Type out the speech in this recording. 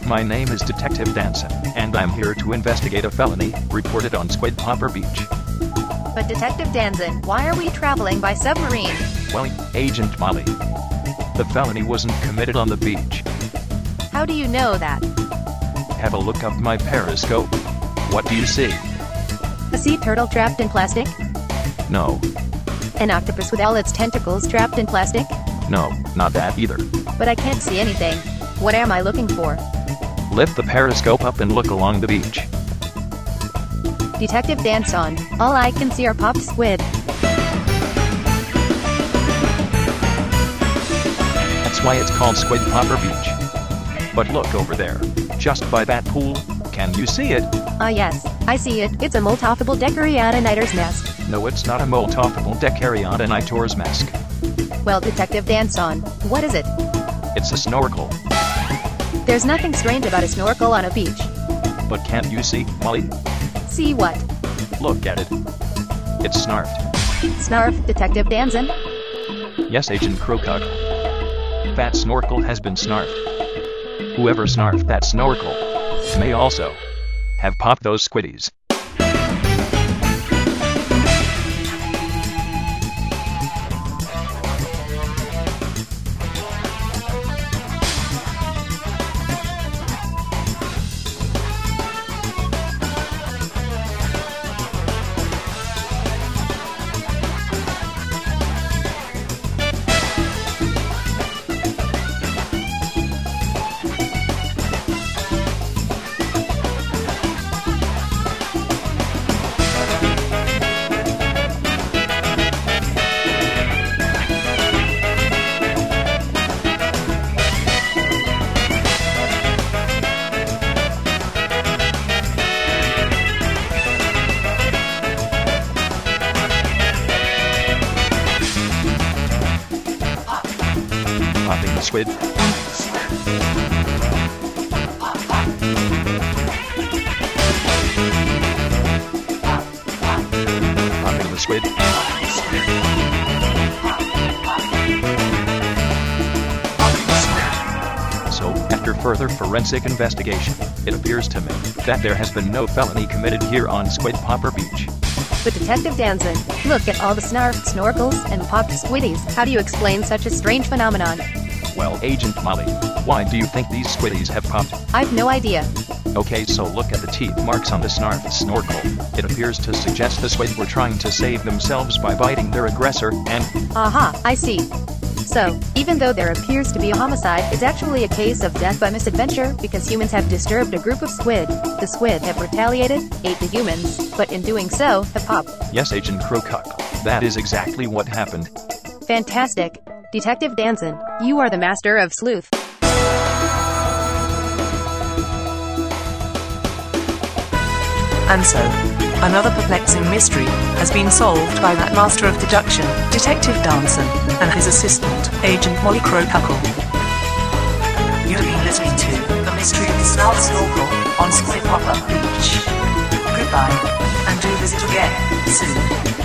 My name is Detective Danson, and I'm here to investigate a felony reported on Squid Popper Beach. But Detective Danson, why are we traveling by submarine? Well, Agent Molly, the felony wasn't committed on the beach. How do you know that? Have a look up my periscope. What do you see? A sea turtle trapped in plastic? No, An octopus with all its tentacles trapped in plastic? no, not that either. But I can't see anything. What am I looking for? Lift the periscope up and look along the beach. Detective Danson, all I can see are popped squid. That's why it's called Squid Popper Beach. But look over there, just by that pool. Can you see it? Ah yes, I see it. It's a multiple Decarioninitor's nest. No, it's not a multiple Decarioninitor's mask. Well, Detective Danson, what is it? It's a snorkel. There's nothing strange about a snorkel on a beach. But can't you see, Molly? See what? Look at it. It's snarfed. Snarf, Detective Danson? Yes, Agent Crowcock. That snorkel has been snarfed. Whoever snarfed that snorkel may also have popped those squiddies. Popping the squid. Popping the squid. So, after further forensic investigation, it appears to me that there has been no felony committed here on Squid Popper Beach. But Detective Danson, look at all the snarfed snorkels and popped squiddies. How do you explain such a strange phenomenon? Well, Agent Molly, why do you think these squiddies have popped? I've no idea. Okay, so look at the teeth marks on the snarfed snorkel. It appears to suggest the squid were trying to save themselves by biting their aggressor, and Aha, I see. So, even though there appears to be a homicide, it's actually a case of death by misadventure because humans have disturbed a group of squid. The squid have retaliated, ate the humans, but in doing so, have popped. yes, Agent Crowcock, that is exactly what happened. Fantastic. Detective Danson, you are the master of sleuth. And so, another perplexing mystery has been solved by that master of deduction, Detective Danson, and his assistant, Agent Molly Crowcuckle. You've been listening to The Mystery of the Snarf Snorkel on Squid Popper Beach. Goodbye, and do visit again soon.